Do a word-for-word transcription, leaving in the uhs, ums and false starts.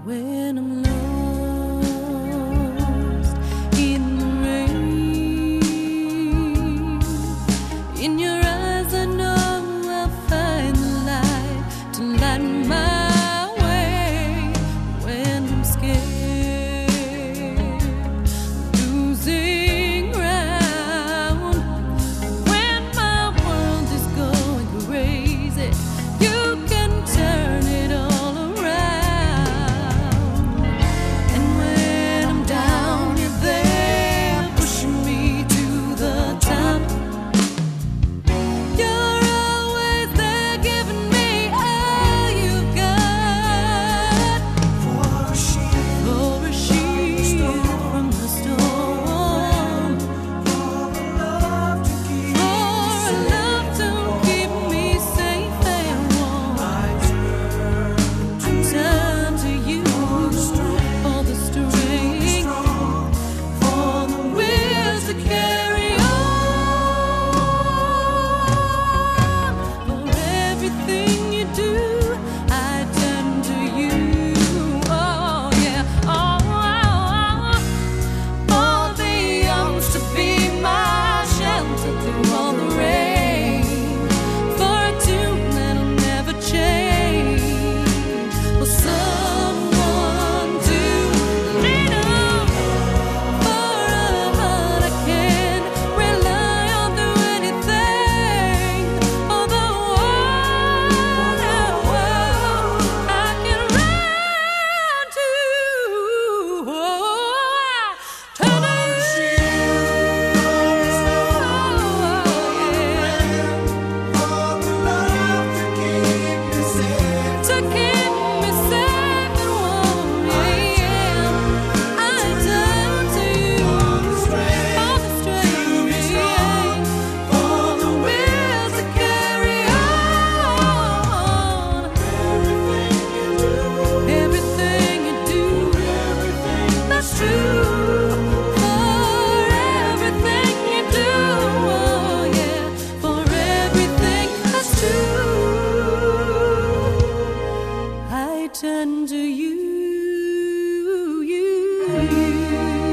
when I'm lost in the rain. In your eyes I know I'll find the light to light my way. When I'm scared, losing ground, when my world is going crazy, you can turn it all around. And when I'm down, you're there, pushing me to the top. You're always there, giving me all you've got. For a shield, for a shield from the storm, for a love to keep me safe, for a love to keep me safe and warm. I turn to you for the strength, for the will to carry on. For everything you do, I turn to you. Oh yeah, oh, oh, oh. For the arms to be my shelter through all the rain, for a tune that'll never change, for someone to lean on, for a heart I can rely on through anything, for the one I can run to. Oh, turn to you. To keep me safe and warm, yeah. I turn to you for the strength, for the will to carry on. Everything you do, that's true. For everything you do, oh yeah. For everything that's true, I turn to you, you, you.